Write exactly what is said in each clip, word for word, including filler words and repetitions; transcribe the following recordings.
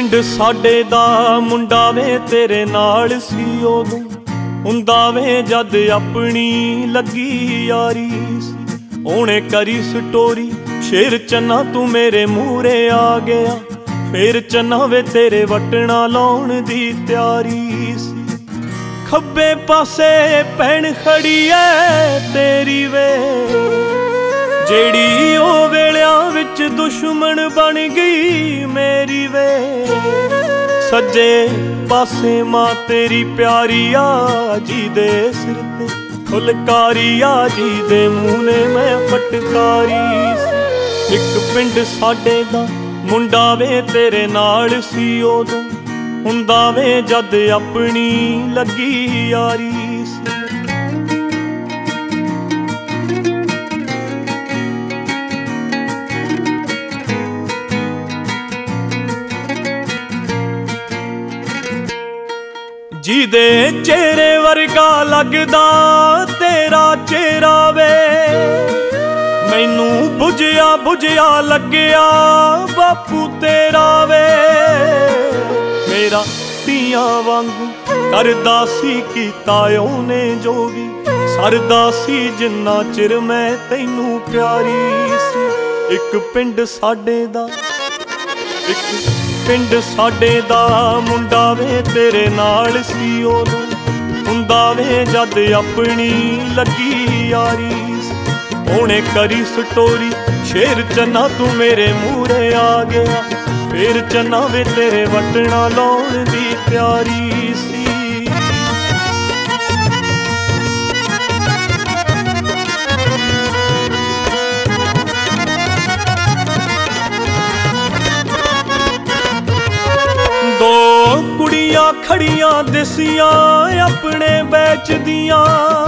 ਪਿੰਡ ਸਾਡੇ ਦਾ ਮੁੰਡਾ ਵੇ ਤੇਰੇ ਨਾਲ ਸੀ ਉਦੋਂ, ਹੁੰਦਾ ਵੇ ਜਦ ਆਪਣੀ ਲੱਗੀ ਯਾਰੀ ਸੀ। ਉਹਨੇ ਕਰੀ ਸਟੋਰੀ ਸ਼ੇਰ ਚੰਨਾ ਤੂੰ ਮੇਰੇ ਮੂਹਰੇ ਆ ਗਿਆ, ਫੇਰ ਚੰਨਾ ਵੇ ਤੇਰੇ ਵਟਣਾ ਲਾਉਣ ਦੀ ਤਿਆਰੀ ਸੀ। ਖੱਬੇ ਪਾਸੇ ਭੈਣ ਖੜੀ ਐ ਤੇਰੀ ਵੇ, ਜਿਹੜੀ ਉਹ ਵੇਲਿਆਂ ਵਿੱਚ ਦੁਸ਼ਮਣ ਬਣ ਗਈ ਮੇਰੀ ਵੇ। ਸੱਜੇ ਪਾਸੇ ਮਾਂ ਤੇਰੀ ਪਿਆਰੀ ਆ, ਜੀ ਦੇ ਸਿਰ ਤੇ ਫੁਲਕਾਰੀ ਆ, ਜੀ ਦੇ ਮੂੰਹ ਨੇ ਮੈਂ ਫਟਕਾਰੀ ਸੀ। ਇੱਕ ਪਿੰਡ ਸਾਡੇ ਦਾ ਮੁੰਡਾ ਵੇ ਤੇਰੇ ਨਾਲ ਸੀ ਉਦੋਂ, ਹੁੰਦਾ ਵੇ ਜਦ ਆਪਣੀ ਲੱਗੀ ਯਾਰੀ ਸੀ। ਜਿਹਦੇ ਚਿਹਰੇ ਵਰਗਾ ਲੱਗਦਾ ਤੇਰਾ ਚਿਹਰਾ ਵੇ, ਮੈਨੂੰ ਬੁਝਿਆ ਬੁਝਿਆ ਲੱਗਿਆ ਬਾਪੂ ਤੇਰਾ ਵੇ। ਮੇਰਾ ਧੀਆਂ ਵਾਂਗੂ ਕਰਦਾ ਸੀ ਕੀਤਾ ਉਹਨੇ ਜੋ ਵੀ, ਸਰਦਾ ਸੀ ਜਿੰਨਾ ਚਿਰ ਮੈਂ ਤੈਨੂੰ ਪਿਆਰੀ ਸੀ। ਇੱਕ ਪਿੰਡ ਸਾਡੇ ਦਾ ਇੱਕ ਪਿੰਡ ਸਾਡੇ ਦਾ ਮੁੰਡਾ ਵੇ ਤੇਰੇ ਨਾਲ ਸੀ ਉਦੋਂ, ਹੁੰਦਾ ਵੇ ਜਦ ਆਪਣੀ ਲੱਗੀ ਯਾਰੀ ਸੀ। ਉਹਨੇ ਕਰੀ ਸਟੋਰੀ ਸ਼ੇਰ ਚੰਨਾ ਤੂੰ ਮੇਰੇ ਮੂਹਰੇ ਆ ਗਿਆ, ਫੇਰ ਚੰਨਾ ਵੇ ਤੇਰੇ ਵਟਣਾ ਲਾਉਣ ਦੀ ਤਿਆਰੀ ਸੀ। ਦੋ ਕੁੜੀਆਂ ਖੜੀਆਂ ਦਿਸੀਆਂ ਆਪਣੇ ਬੈਚ ਦੀਆਂ,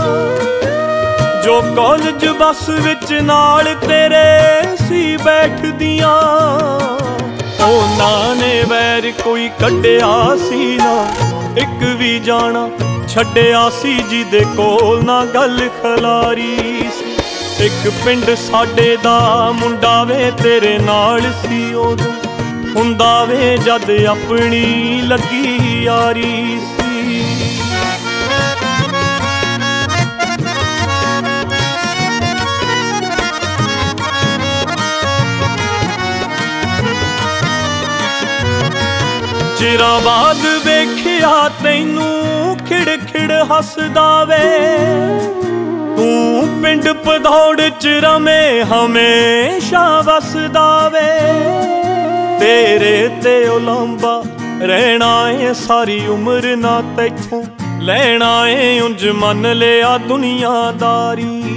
ਜੋ ਕਾਲਜ ਬੱਸ ਵਿੱਚ ਨਾਲ ਤੇਰੇ ਸੀ ਬੈਠਦੀਆਂ। ਉਹਨਾਂ ਨੇ ਵੈਰ ਕੋਈ ਕੱਢਿਆ ਸੀ ਨਾ, ਇੱਕ ਵੀ ਜਾਣਾ ਛੱਡਿਆ ਸੀ ਜਿਹਦੇ ਕੋਲ ਨਾ ਗੱਲ ਖਲਾਰੀ ਸੀ। ਇੱਕ ਪਿੰਡ ਸਾਡੇ ਦਾ ਮੁੰਡਾ ਵੇ ਤੇਰੇ ਨਾਲ ਸੀ ਉਦੋਂ, ਹੁੰਦਾ ਵੇ ਜਦ ਆਪਣੀ ਲੱਗੀ ਯਾਰੀ ਸੀ। ਚਿਰਾਂ ਬਾਅਦ ਵੇਖਿਆ ਤੈਨੂੰ ਖਿੜ ਖਿੜ ਹੱਸਦਾ ਵੇ, ਤੂੰ ਪਿੰਡ ਭਦੌੜ ਚ ਰਮੇ ਹਮੇਸ਼ਾ ਵਸਦਾ ਵੇ। ਤੇਰੇ ਤੇ ਉਲਾਂਭਾ ਰਹਿਣਾ ਏ ਸਾਰੀ ਉਮਰ, ਨਾ ਤੈਥੋਂ ਲੈਣਾ ਏ ਉਂਝ ਮੰਨ ਲਿਆ ਦੁਨੀਆਦਾਰੀ।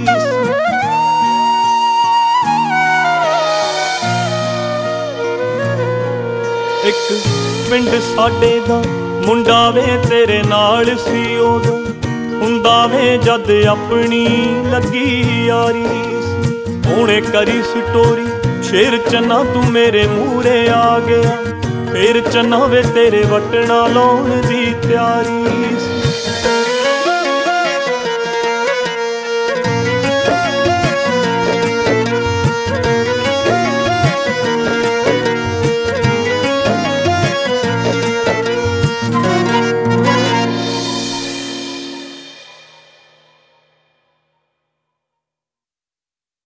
ਇੱਕ ਪਿੰਡ ਸਾਡੇ ਦਾ ਮੁੰਡਾ ਵੇ ਤੇਰੇ ਨਾਲ ਸੀ ਉਦੋਂ, ਹੁੰਦਾ ਵੇ ਜਦ ਆਪਣੀ ਲੱਗੀ ਯਾਰੀ ਸੀ। ਉਹਨੇ ਕਰੀ ਸਟੋਰੀ ਸ਼ੇਰ ਚੰਨਾ ਤੂੰ ਮੇਰੇ ਮੂਹਰੇ ਆ ਗਿਆ, ਫੇਰ ਚੰਨਾ ਵੇ ਤੇਰੇ ਵਟਣਾ ਲਾਉਣ ਦੀ ਤਿਆਰੀ ਸੀ।